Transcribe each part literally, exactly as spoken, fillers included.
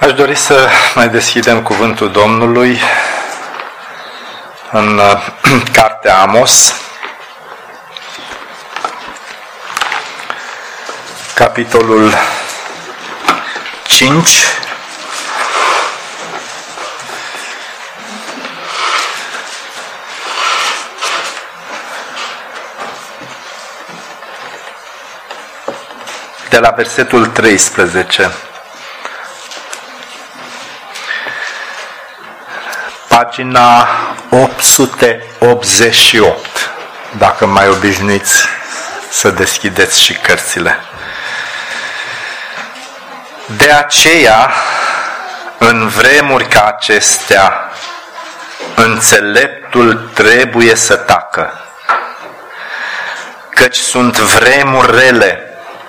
Aș dori să mai deschidem cuvântul Domnului în cartea Amos, capitolul cinci. De la versetul treisprezece. Pagina opt sute optzeci și opt, dacă mai obișnuiți să deschideți și cărțile. De aceea, în vremuri ca acestea, înțeleptul trebuie să tacă, căci sunt vremuri rele.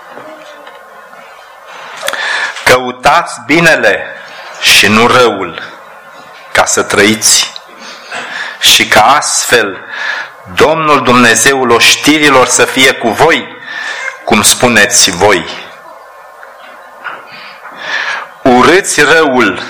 Căutați binele și nu răul, ca să trăiți, și ca astfel Domnul Dumnezeul oștirilor să fie cu voi, cum spuneți voi. Urâți răul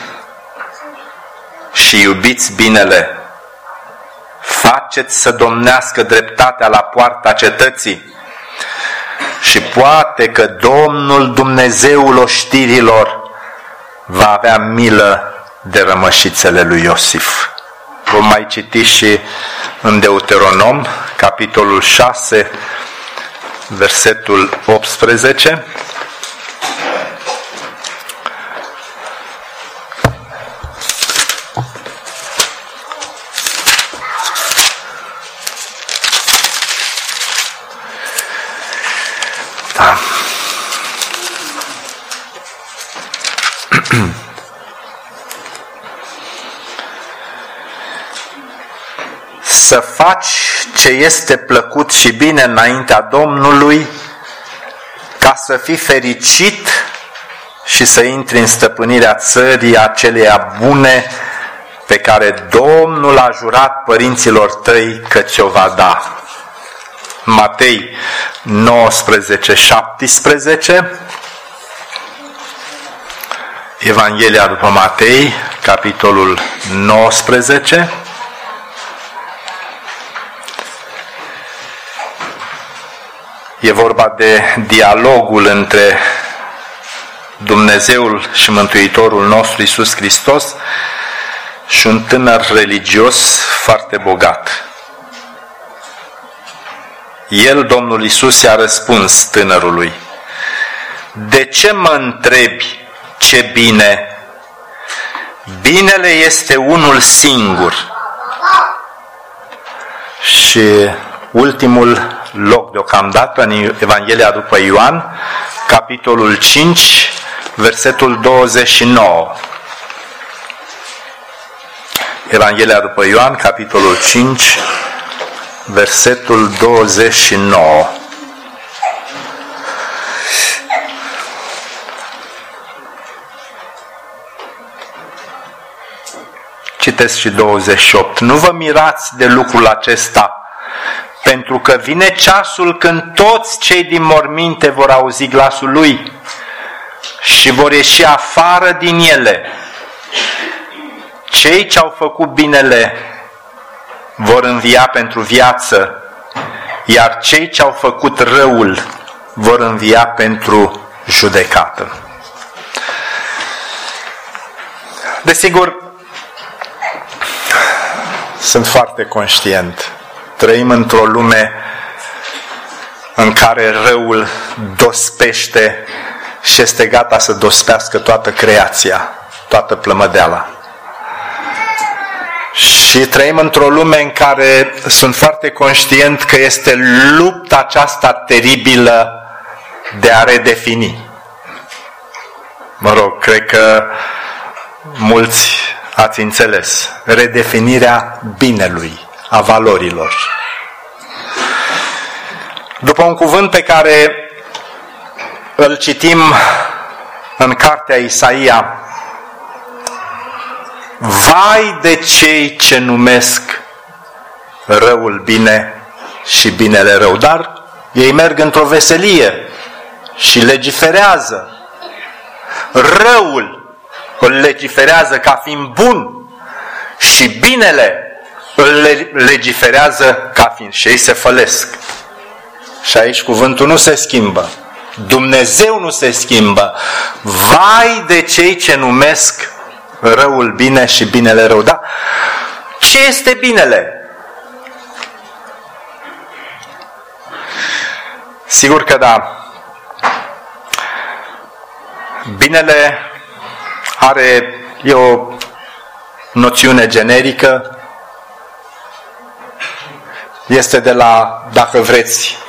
și iubiți binele. Faceți să domnească dreptatea la poarta cetății și poate că Domnul Dumnezeul oștirilor va avea milă de rămășițele lui Iosif. Vom mai citi și în Deuteronom, capitolul șase, versetul optsprezece. Da. Să faci ce este plăcut și bine înaintea Domnului, ca să fii fericit și să intri în stăpânirea țării aceleia bune pe care Domnul a jurat părinților tăi că ți-o va da. Matei nouăsprezece, șaptesprezece. Evanghelia după Matei, capitolul nouăsprezece. E vorba de dialogul între Dumnezeul și Mântuitorul nostru Iisus Hristos și un tânăr religios foarte bogat. El, Domnul Iisus, i-a răspuns tânărului: de ce mă întrebi ce bine? Binele este unul singur. Și ultimul loc deocamdată în Evanghelia după Ioan, capitolul cinci, versetul douăzeci și nouă. Evanghelia după Ioan, capitolul cinci, versetul douăzeci și nouă. Citesc și douăzeci și opt. Nu vă mirați de lucrul acesta, pentru că vine ceasul când toți cei din morminte vor auzi glasul lui și vor ieși afară din ele. Cei ce au făcut binele vor învia pentru viață, iar cei ce au făcut răul vor învia pentru judecată. Desigur, sunt foarte conștient. Trăim într-o lume în care răul dospește și este gata să dospească toată creația, toată plămădeala. Și trăim într-o lume în care sunt foarte conștient că este lupta aceasta teribilă de a redefini. Mă rog, cred că mulți ați înțeles. Redefinirea binelui, a valorilor. După un cuvânt pe care îl citim în cartea Isaia: vai de cei ce numesc răul bine și binele rău, dar ei merg într-o veselie și legiferează. Răul îl legiferează ca fiind bun și binele îl legiferează ca fiind. Și ei se fălesc. Și aici cuvântul nu se schimbă. Dumnezeu nu se schimbă. Vai de cei ce numesc răul bine și binele rău. Da? Ce este binele? Sigur că da. Binele are, e o noțiune generică. Este de la, dacă vreți,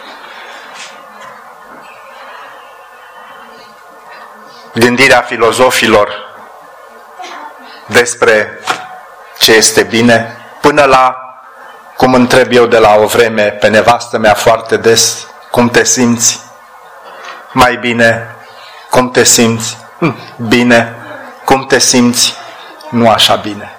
gândirea filozofilor despre ce este bine, până la, cum întreb eu de la o vreme pe nevastă mea foarte des, cum te simți? Mai bine. Cum te simți? Bine. Cum te simți? Nu așa bine.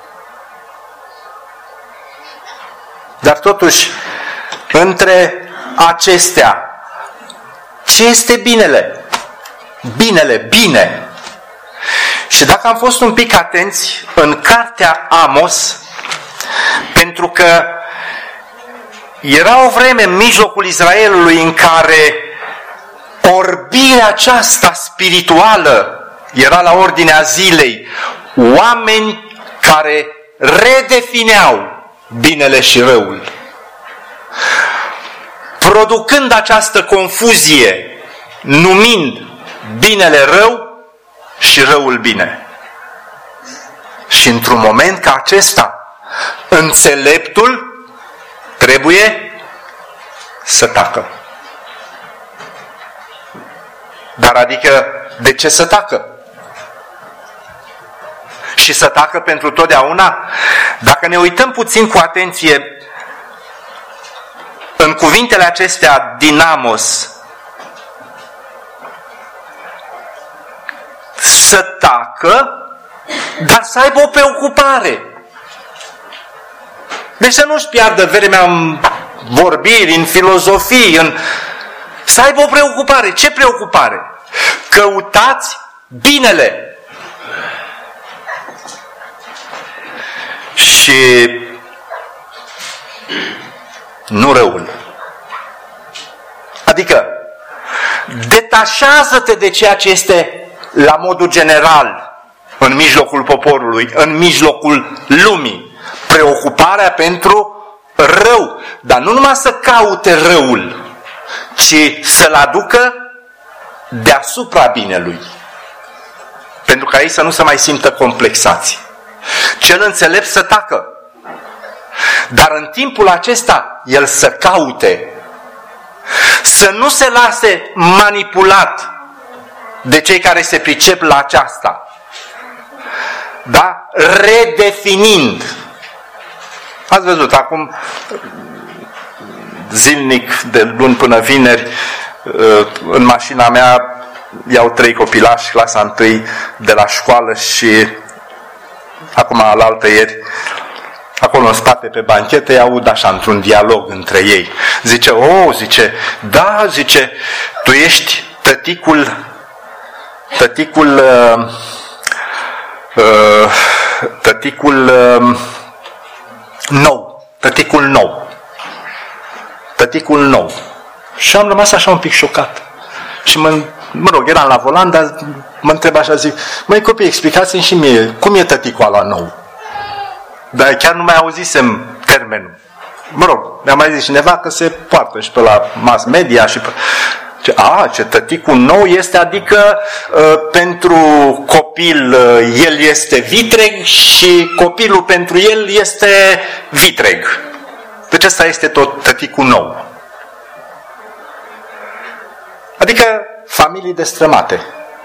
Dar totuși, între acestea, ce este binele? Binele, bine. Și dacă am fost un pic atenți în cartea Amos, pentru că era o vreme în mijlocul Israelului în care orbirea aceasta spirituală era la ordinea zilei, oameni care redefineau binele și răul, producând această confuzie, numind binele rău și răul bine. Și într-un moment ca acesta, înțeleptul trebuie să tacă. Dar adică, de ce să tacă? Și să tacă pentru totdeauna? Dacă ne uităm puțin cu atenție în cuvintele acestea din Amos, să tacă, dar să aibă o preocupare. Deci să nu-și piardă vremea în vorbiri, în filozofii, în... să aibă o preocupare. Ce preocupare? Căutați binele. Și nu răul. Adică, detașează-te de ceea ce este la modul general în mijlocul poporului, în mijlocul lumii. Preocuparea pentru rău. Dar nu numai să caute răul, ci să-l aducă deasupra binelui. Pentru ca ei să nu se mai simtă complexați. Cel înțelept să tacă. Dar în timpul acesta, el să caute. Să nu se lase manipulat de cei care se pricep la aceasta. Da? Redefinind. Ați văzut, acum zilnic, de luni până vineri, în mașina mea iau trei copilași, clasa întâi de la școală și acum alaltă ieri, acolo în spate pe banchete, aud așa într-un dialog între ei. Zice, o, zice, da, zice, tu ești tăticul, tăticul, uh, uh, tăticul uh, nou, tăticul nou, tăticul nou. Și am rămas așa un pic șocat. Și mă, mă rog, eram la volan, dar mă întreb așa, zic, măi copii, explicați-mi și mie, cum e tăticul ăla nou? Dar chiar nu mai auzisem termenul. Mă rog, mi-a mai zis cineva că se poartă și pe la mass media și pe... A, ce tăticul nou este, adică uh, pentru copil uh, el este vitreg și copilul pentru el este vitreg. Deci ăsta este tot tăticul nou. Adică familii destrămate.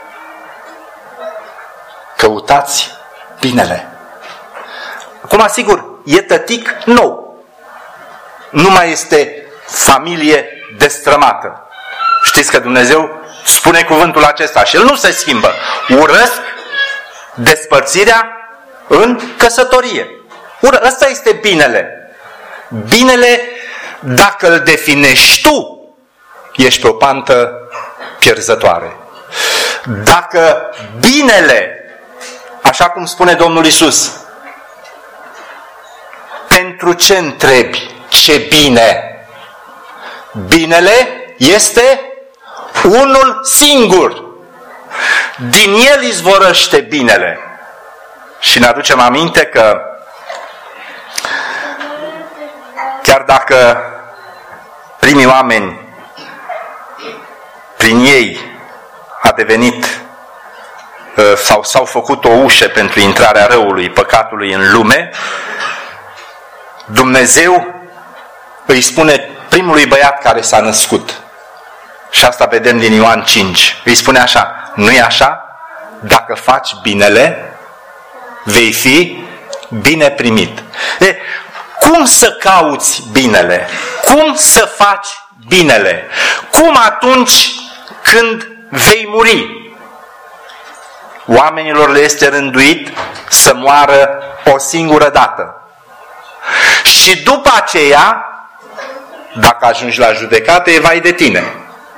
Căutați binele. Acum, sigur, e tătic nou. Nu mai este familie destrămată. Știți că Dumnezeu spune cuvântul acesta și El nu se schimbă. Urăsc despărțirea în căsătorie. Ură, ăsta este binele. Binele, dacă îl definești tu, ești pe o pantă pierzătoare. Dacă binele așa cum spune Domnul Iisus, pentru ce întrebi ce bine? Binele este unul singur. Din el izvorăște binele. Și ne aducem aminte că chiar dacă primii oameni, prin ei a devenit sau s-au făcut o ușă pentru intrarea răului, păcatului în lume, Dumnezeu îi spune primului băiat care s-a născut, și asta vedem din Ioan cinci, îi spune așa: nu-i așa? Dacă faci binele, vei fi bine primit. E, cum să cauți binele? Cum să faci binele? Cum atunci când vei muri? Oamenilor le este rânduit să moară o singură dată. Și după aceea, dacă ajungi la judecată, e vai de tine.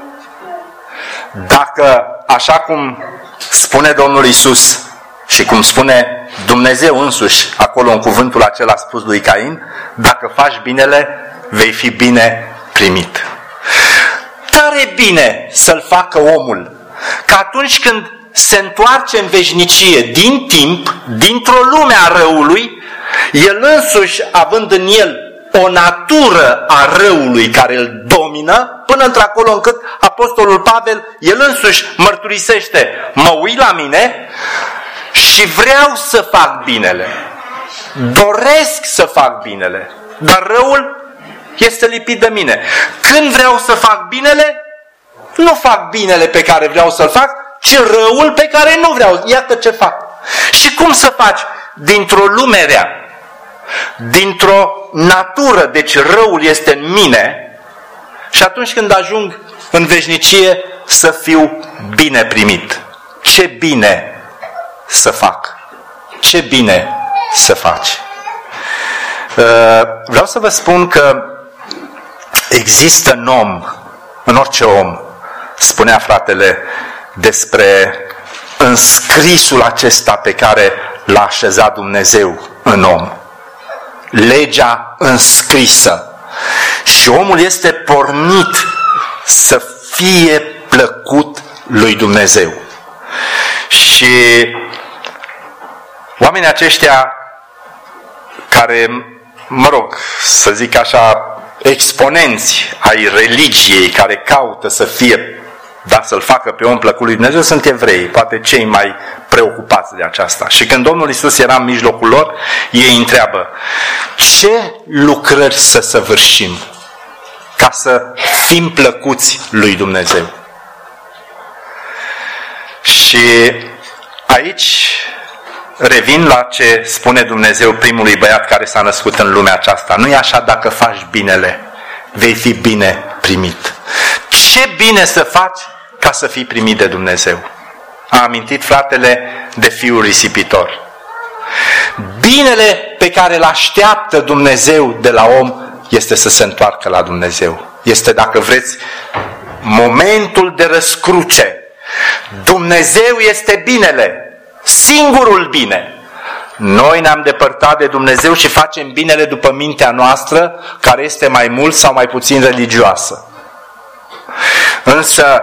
Dacă, așa cum spune Domnul Iisus și cum spune Dumnezeu însuși acolo în cuvântul acela spus lui Cain, dacă faci binele, vei fi bine primit. Tare bine să-l facă omul, că atunci când se întoarce în veșnicie din timp, dintr-o lume a răului, el însuși, având în el o natură a răului care îl domină, până într-acolo încât Apostolul Pavel, el însuși mărturisește: mă uit la mine și vreau să fac binele, doresc să fac binele, dar răul este lipit de mine. Când vreau să fac binele, nu fac binele pe care vreau să-l fac, ci răul pe care nu vreau. Iată ce fac. Și cum să faci dintr-o lume rea, dintr-o natură, deci răul este în mine, și atunci când ajung în veșnicie să fiu bine primit? Ce bine să fac? Ce bine să faci? Vreau să vă spun că există în om, în orice om, spunea fratele, despre înscrisul acesta pe care l-a așezat Dumnezeu în om. Legea înscrisă. Și omul este pornit să fie plăcut lui Dumnezeu. Și oamenii aceștia care, mă rog, să zic așa, exponenți ai religiei, care caută să fie, dar să-l facă pe om plăcut lui Dumnezeu, sunt evrei, poate cei mai preocupați de aceasta. Și când Domnul Iisus era în mijlocul lor, ei întreabă: ce lucrări să săvârșim ca să fim plăcuți lui Dumnezeu? Și aici revin la ce spune Dumnezeu primului băiat care s-a născut în lumea aceasta: nu e așa, dacă faci binele, vei fi bine primit. Ce bine să faci ca să fii primit de Dumnezeu? A amintit fratele de fiul risipitor. Binele pe care îl așteaptă Dumnezeu de la om este să se întoarcă la Dumnezeu. Este, dacă vreți, momentul de răscruce. Dumnezeu este binele, singurul bine. Noi ne-am depărtat de Dumnezeu și facem binele după mintea noastră, care este mai mult sau mai puțin religioasă. Însă,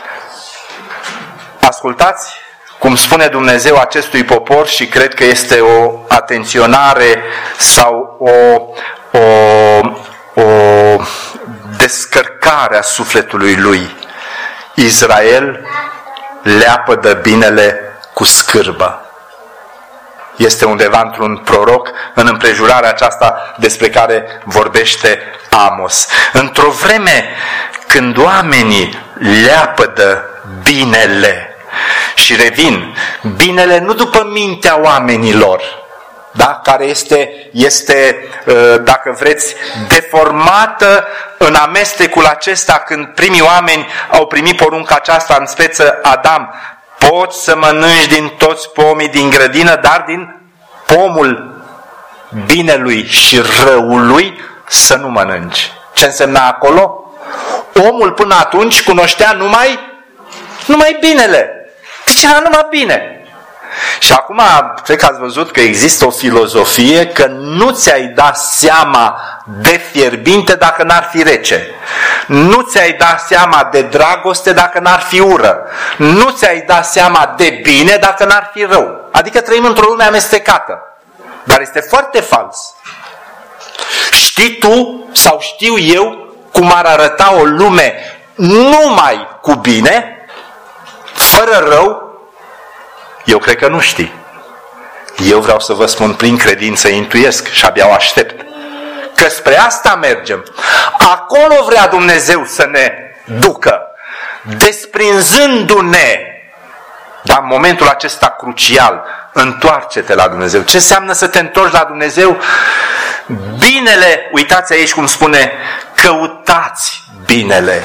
ascultați cum spune Dumnezeu acestui popor, și cred că este o atenționare sau o, o, o descărcare a sufletului lui. Israel leapă de binele cu scârbă. Este undeva într-un proroc, în împrejurarea aceasta despre care vorbește Amos. Într-o vreme când oamenii leapă de binele, și revin, binele nu după mintea oamenilor, da? Care este, este, dacă vreți, deformată în amestecul acesta, când primii oameni au primit porunca aceasta în speță: Adam, poți să mănânci din toți pomii din grădină, dar din pomul binelui și răului să nu mănânci. Ce însemna acolo? Omul până atunci cunoștea numai, numai binele. Zicea numai bine. Și acum, cred că ați văzut că există o filozofie că nu ți-ai dat seama de fierbinte dacă n-ar fi rece. Nu ți-ai dat seama de dragoste dacă n-ar fi ură. Nu ți-ai dat seama de bine dacă n-ar fi rău. Adică trăim într-o lume amestecată. Dar este foarte fals. Știi tu sau știu eu cum ar arăta o lume numai cu bine, fără rău? Eu cred că nu știi. Eu vreau să vă spun prin credință, intuiesc și abia o aștept. Că spre asta mergem. Acolo vrea Dumnezeu să ne ducă. Desprinzându-ne. Dar în momentul acesta crucial, întoarce-te la Dumnezeu. Ce înseamnă să te întorci la Dumnezeu? Binele, uitați aici cum spune, căutați binele.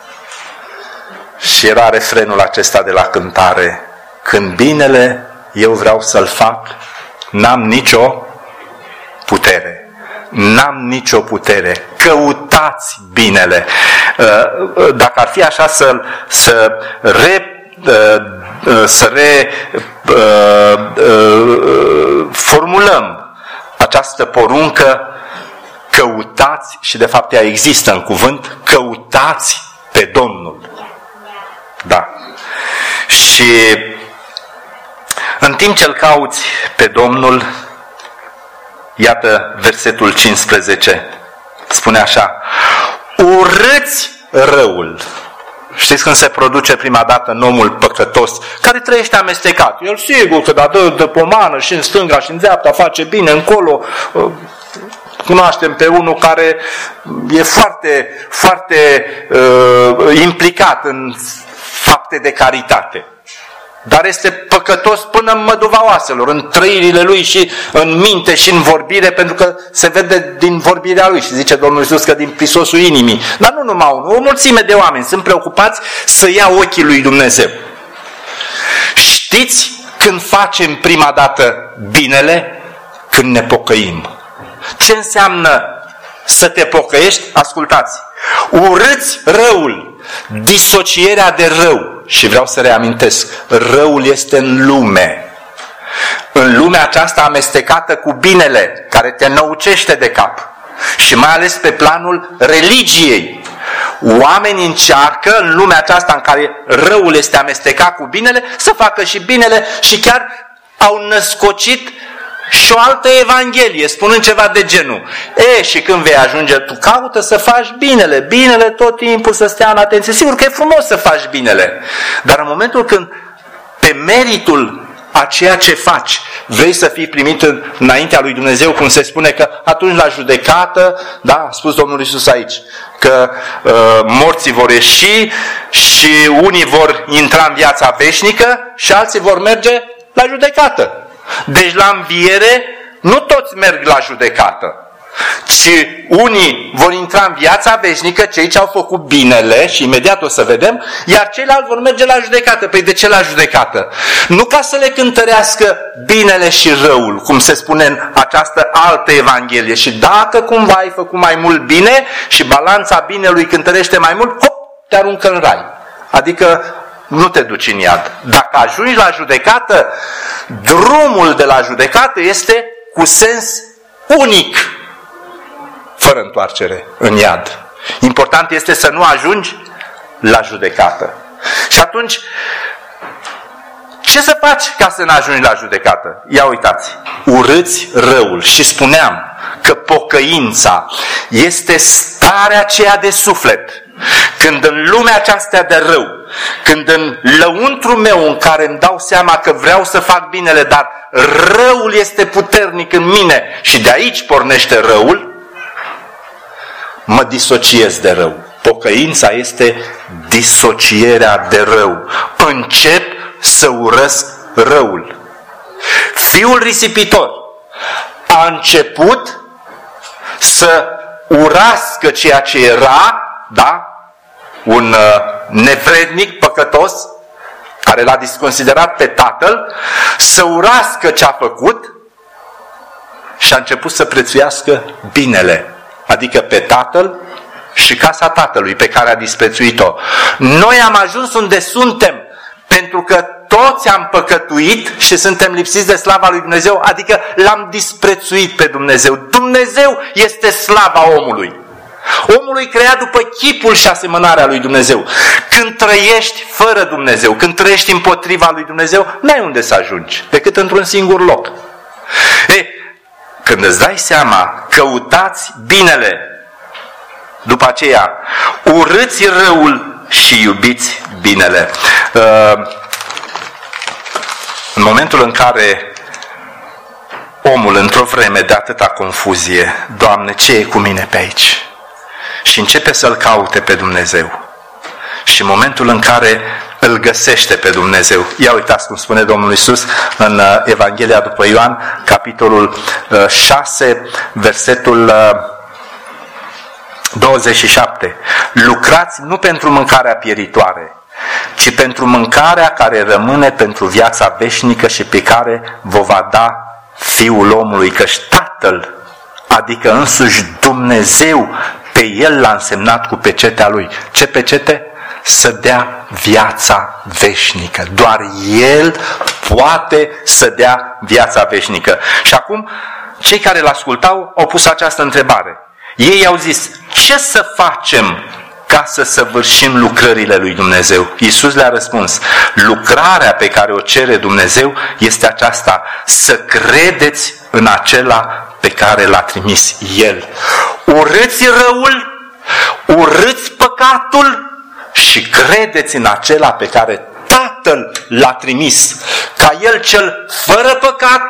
Și era refrenul acesta de la cântare. Când binele eu vreau să-l fac, n-am nicio putere. N-am nicio putere. Căutați binele. Dacă ar fi așa să, să re, să re formulăm această poruncă, căutați, și de fapt ea există în cuvânt, căutați pe Domnul. Da. Și în timp ce îl cauți pe Domnul, iată versetul cincisprezece, spune așa: urâți răul. Știți când se produce prima dată în omul păcătos, care trăiește amestecat? El sigur că dă de pomană și în stânga și în dreapta, face bine încolo. Cunoaștem pe unul care e foarte, foarte uh, implicat în fapte de caritate. Dar este păcătos până în măduva oaselor, în trăirile lui și în minte și în vorbire, pentru că se vede din vorbirea lui. Și zice Domnul Iisus că din prisosul inimii. Dar nu numai unul, o mulțime de oameni sunt preocupați să ia ochii lui Dumnezeu. Știți când facem prima dată binele? Când ne pocăim. Ce înseamnă să te pocăiești? Ascultați. Urâți răul, disocierea de rău. Și vreau să reamintesc, răul este în lume. În lumea aceasta amestecată cu binele, care te năucește de cap. Și mai ales pe planul religiei. Oamenii încearcă în lumea aceasta în care răul este amestecat cu binele, să facă și binele, și chiar au născocit și o altă evanghelie, spunând ceva de genul. E, și când vei ajunge, tu caută să faci binele. Binele tot timpul să stea în atenție. Sigur că e frumos să faci binele. Dar în momentul când pe meritul a ceea ce faci vrei să fii primit înaintea lui Dumnezeu, cum se spune că atunci la judecată, da, a spus Domnul Iisus aici, că uh, morții vor ieși și unii vor intra în viața veșnică și alții vor merge la judecată. Deci la înviere nu toți merg la judecată, ci unii vor intra în viața veșnică, cei ce au făcut binele, și imediat o să vedem, iar ceilalți vor merge la judecată. Păi de ce la judecată? Nu ca să le cântărească binele și răul, cum se spune în această altă evanghelie. Și dacă cumva ai făcut mai mult bine și balanța binelui cântărește mai mult, hop, te aruncă în rai. Adică nu te duci în iad. Dacă ajungi la judecată, drumul de la judecată este cu sens unic, fără întoarcere în iad. Important este să nu ajungi la judecată. Și atunci, ce să faci ca să nu ajungi la judecată? Ia uitați, urâți răul. Și spuneam că pocăința este starea aceea de suflet. Când în lumea aceasta de rău, când în lăuntru meu în care îmi dau seama că vreau să fac binele, dar răul este puternic în mine și de aici pornește răul, mă disociez de rău. Pocăința este disocierea de rău. Încep să urăsc răul. Fiul risipitor a început să urască ceea ce era, da? Un uh, nevrednic, păcătos, care l-a disconsiderat pe tatăl, să urască ce a făcut și a început să prețuiască binele, adică pe tatăl și casa tatălui pe care a disprețuit-o. Noi am ajuns unde suntem pentru că toți am păcătuit și suntem lipsiți de slava lui Dumnezeu, adică l-am disprețuit pe Dumnezeu. Dumnezeu este slava omului. Omul e creat după chipul și asemănarea lui Dumnezeu. Când trăiești fără Dumnezeu, când trăiești împotriva lui Dumnezeu, n-ai unde să ajungi, decât într-un singur loc. E, când îți dai seama, căutați binele, după aceea urâți răul și iubiți binele. În momentul în care omul, într-o vreme de atâta confuzie, Doamne, ce e cu mine pe aici? Și începe să-L caute pe Dumnezeu. Și în momentul în care îl găsește pe Dumnezeu, ia uitați cum spune Domnul Iisus în Evanghelia după Ioan, capitolul șase, versetul douăzeci și șapte. Lucrați nu pentru mâncarea pieritoare, ci pentru mâncarea care rămâne pentru viața veșnică și pe care vă va da Fiul omului, căci Tatăl, adică însuși Dumnezeu, pe El l-a însemnat cu pecetea Lui. Ce pecete? Să dea viața veșnică. Doar El poate să dea viața veșnică. Și acum, cei care l-ascultau au pus această întrebare. Ei au zis, ce să facem ca să săvârșim lucrările lui Dumnezeu? Iisus le-a răspuns, lucrarea pe care o cere Dumnezeu este aceasta, să credeți în acela pe care l-a trimis El. Urâți răul, urâți păcatul și credeți în acela pe care Tatăl l-a trimis, ca El cel fără păcat,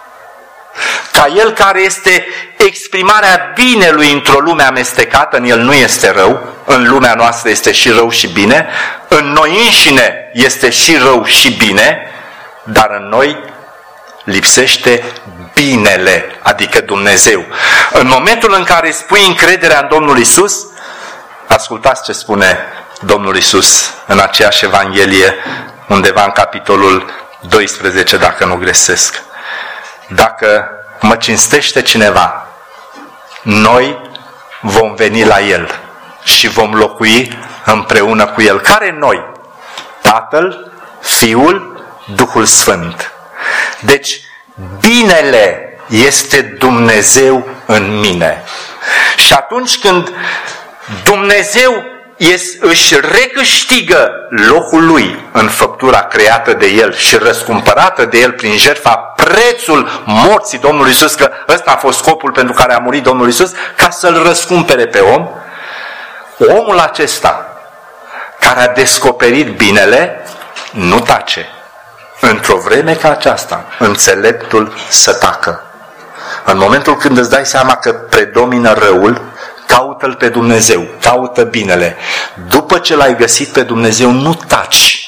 ca El care este exprimarea binelui într-o lume amestecată, în El nu este rău, în lumea noastră este și rău și bine, în noi înșine este și rău și bine, dar în noi lipsește binele, adică Dumnezeu. În momentul în care spui încrederea în Domnul Iisus, ascultați ce spune Domnul Iisus în aceeași Evanghelie, undeva în capitolul doisprezece, dacă nu greșesc. Dacă mă cinstește cineva, noi vom veni la El și vom locui împreună cu El. Care noi? Tatăl, Fiul, Duhul Sfânt. Deci, binele este Dumnezeu în mine. Și atunci când Dumnezeu își recâștigă locul Lui în făptura creată de El și răscumpărată de El prin jertfa, prețul morții Domnului Iisus, că ăsta a fost scopul pentru care a murit Domnul Iisus, ca să-L răscumpere pe om, omul acesta care a descoperit binele nu tace. Într-o vreme ca aceasta, înțeleptul să tacă. În momentul când îți dai seama că predomină răul, caută-L pe Dumnezeu, caută binele. După ce l-ai găsit pe Dumnezeu, nu taci.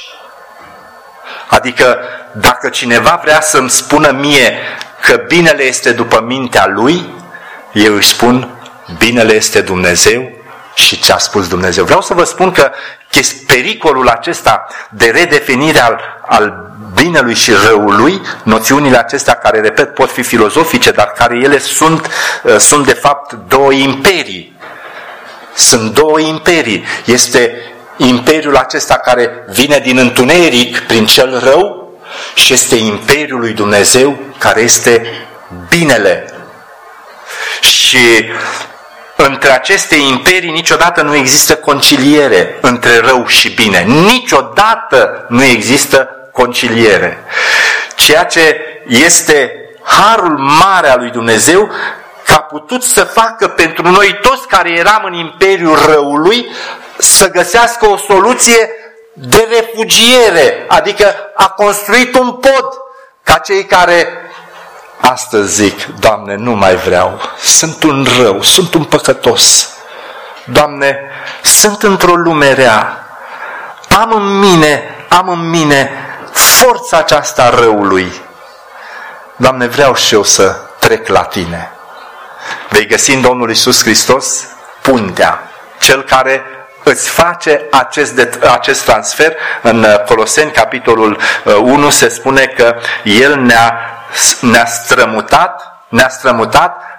Adică, dacă cineva vrea să-mi spună mie că binele este după mintea lui, eu îi spun, binele este Dumnezeu și ce a spus Dumnezeu. Vreau să vă spun că pericolul acesta de redefinire al, al binelui și răului, noțiunile acestea care, repet, pot fi filozofice, dar care ele sunt, sunt de fapt două imperii. Sunt două imperii. Este imperiul acesta care vine din întuneric prin cel rău și este imperiul lui Dumnezeu care este binele. Și între aceste imperii niciodată nu există conciliere între rău și bine. Niciodată nu există conciliere. Ceea ce este harul mare al lui Dumnezeu, că a putut să facă pentru noi toți care eram în imperiul răului, să găsească o soluție de refugiere, adică a construit un pod ca cei care astăzi zic, Doamne, nu mai vreau, sunt un rău, sunt un păcătos, Doamne, sunt într-o lume rea, am în mine, am în mine forța aceasta a răului, Doamne, vreau și eu să trec la Tine. Vei găsi în Domnul Iisus Hristos puntea, cel care îți face acest, de, acest transfer. În Coloseni, capitolul unu, se spune că El ne-a, ne-a strămutat, ne-a strămutat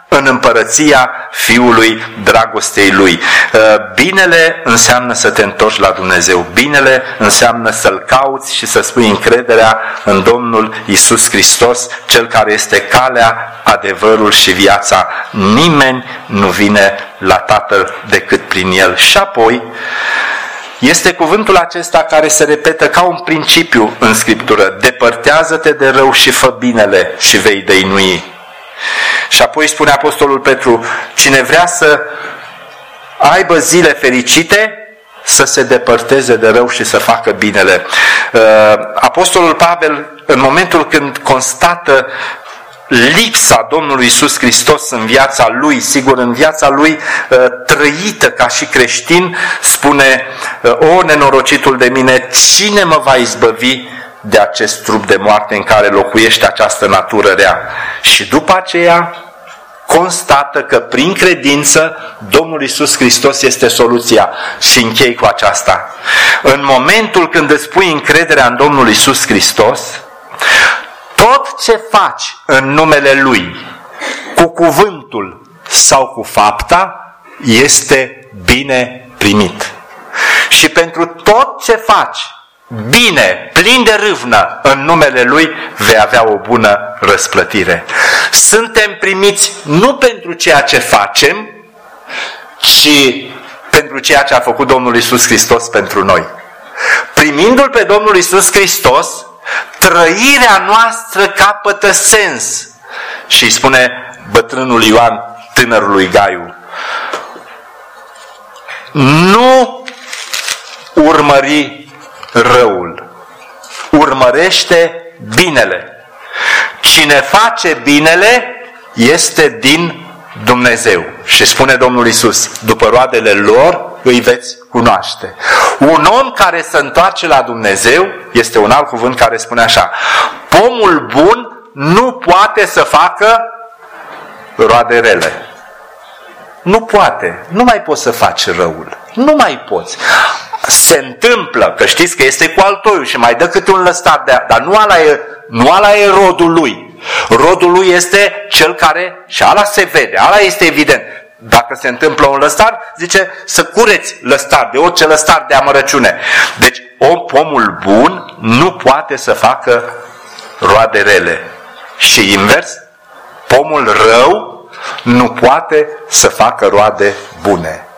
în împărăția Fiului dragostei Lui. Binele înseamnă să te întorci la Dumnezeu. Binele înseamnă să-L cauți și să spui încrederea în Domnul Iisus Hristos, Cel care este calea, adevărul și viața. Nimeni nu vine la Tatăl decât prin El. Și apoi este cuvântul acesta care se repetă ca un principiu în Scriptură. Depărtează-te de rău și fă binele și vei dăinui. Și apoi spune Apostolul Petru, cine vrea să aibă zile fericite, să se depărteze de rău și să facă binele. Apostolul Pavel, în momentul când constată lipsa Domnului Iisus Hristos în viața lui, sigur în viața lui trăită ca și creștin, spune, o, nenorocitul de mine, cine mă va izbăvi de acest trup de moarte în care locuiește această natură rea? Și după aceea constată că prin credință Domnul Iisus Hristos este soluția. Și închei cu aceasta. În momentul când îți pui încrederea în Domnul Iisus Hristos, tot ce faci în numele Lui, cu cuvântul sau cu fapta, este bine primit. Și pentru tot ce faci bine, plin de râvnă în numele Lui, vei avea o bună răsplătire. Suntem primiți nu pentru ceea ce facem, ci pentru ceea ce a făcut Domnul Iisus Hristos pentru noi. Primindu-L pe Domnul Iisus Hristos, trăirea noastră capătă sens. Și îi spune bătrânul Ioan tânărului Gaiu, nu urmări răul, urmărește binele. Cine face binele este din Dumnezeu. Și spune Domnul Iisus, după roadele lor îi veți cunoaște. Un om care se întoarce la Dumnezeu, este un alt cuvânt care spune așa, pomul bun nu poate să facă roade rele. Nu poate. Nu mai poți să faci răul. Nu mai poți. Se întâmplă, că știți că este cu altoiul și mai dă câte un lăstar de dar nu ala e, nu ala e rodul lui. Rodul lui este cel care, și ala se vede, ala este evident. Dacă se întâmplă un lăstar, zice să cureți lăstar, de orice lăstar de amărăciune. Deci om, pomul bun nu poate să facă roade rele. Și invers, pomul rău nu poate să facă roade bune.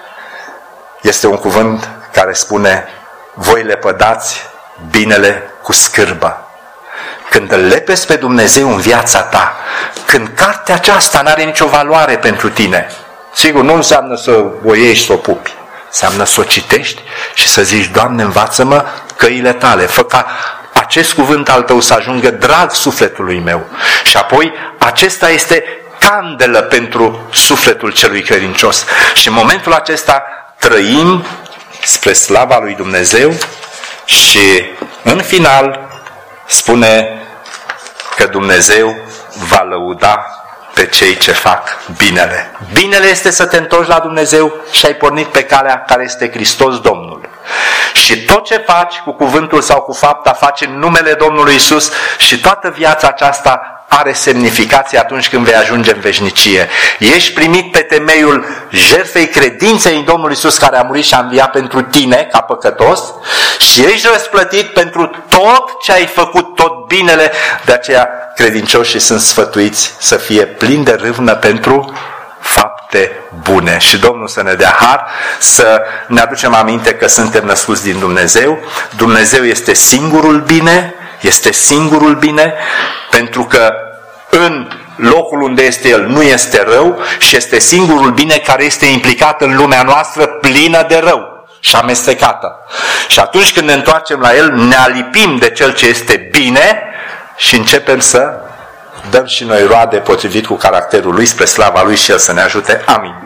Este un cuvânt care spune, voi lepădați binele cu scârbă. Când îl lepezi pe Dumnezeu în viața ta, când cartea aceasta nu are nicio valoare pentru tine, sigur, nu înseamnă să o iei și să o pupi, înseamnă să o citești și să zici, Doamne, învață-mă căile tale, fă ca acest cuvânt al tău să ajungă drag sufletului meu. Și apoi, acesta este candelă pentru sufletul celui credincios. Și în momentul acesta trăim spre slava lui Dumnezeu și în final spune că Dumnezeu va lăuda pe cei ce fac binele. Binele este să te întorci la Dumnezeu și ai pornit pe calea care este Hristos Domnul. Și tot ce faci cu cuvântul sau cu fapta, faci în numele Domnului Iisus și toată viața aceasta are semnificație atunci când vei ajunge în veșnicie. Ești primit pe temeiul jertfei credinței în Domnul Iisus care a murit și a înviat pentru tine ca păcătos și ești răsplătit pentru tot ce ai făcut, tot binele. De aceea credincioșii sunt sfătuiți să fie plini de râvnă pentru fapte bune. Și Domnul să ne dea har să ne aducem aminte că suntem născuți din Dumnezeu. Dumnezeu este singurul bine, este singurul bine, pentru că în locul unde este El nu este rău și este singurul bine care este implicat în lumea noastră plină de rău și amestecată. Și atunci când ne întoarcem la El, ne alipim de Cel ce este bine și începem să dăm și noi roade potrivit cu caracterul Lui spre slava Lui și El să ne ajute. Amin.